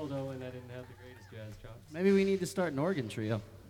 old Owen, I didn't have the greatest jazz chops. Maybe we need to start an organ trio.